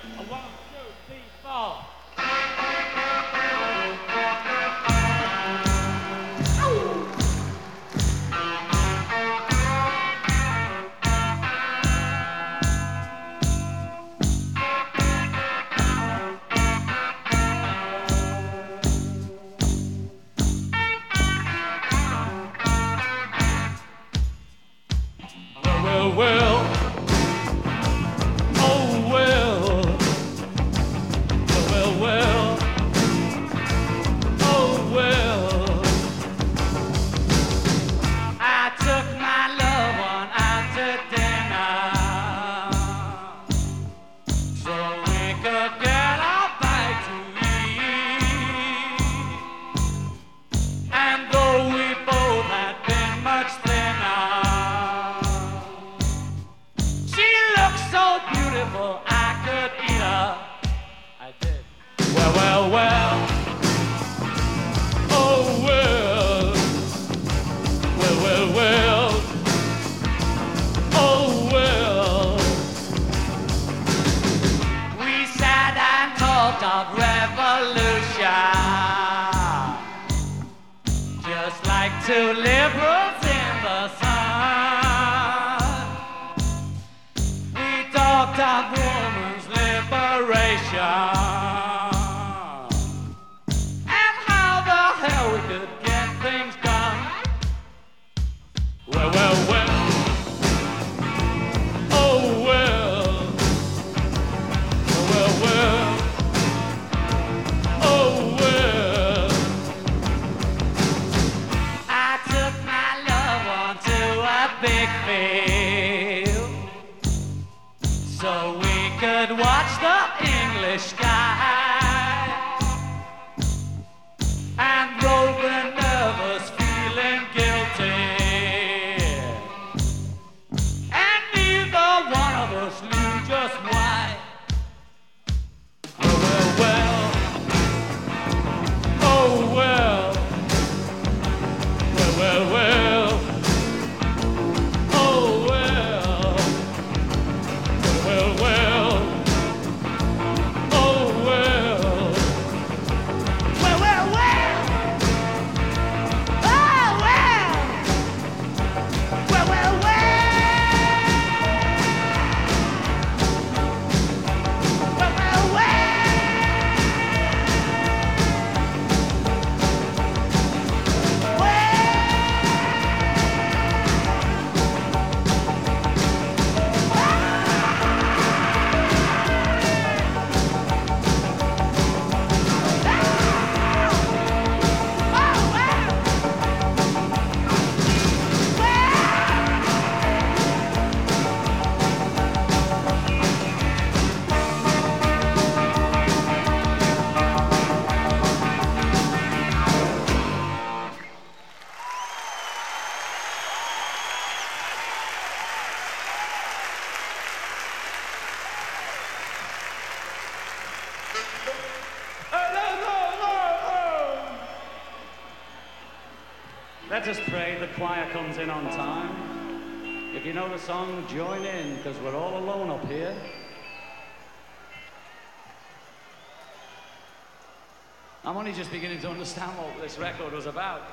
A 1, 2, 3, 4. Well, oh well, oh well. I took my loved one out to dinner so we could get a bite to eat. And though we both had been much thinner, so beautiful I could eat her. I did. Well. Oh well. Well. Oh well. We sat and talked of revolution, just like two liberals in the sun. Talked of woman's liberation and how the hell we could get things done. Well. Oh well. Oh well. I took my loved one to a big field so we could watch the English sky and Rover nervous, feeling guilty, and neither one of us knew just why. Well. Oh well. Well. Oh well. Let us pray the choir comes in on time. If you know the song, join in, because we're all alone up here. I'm only just beginning to understand what this record was about.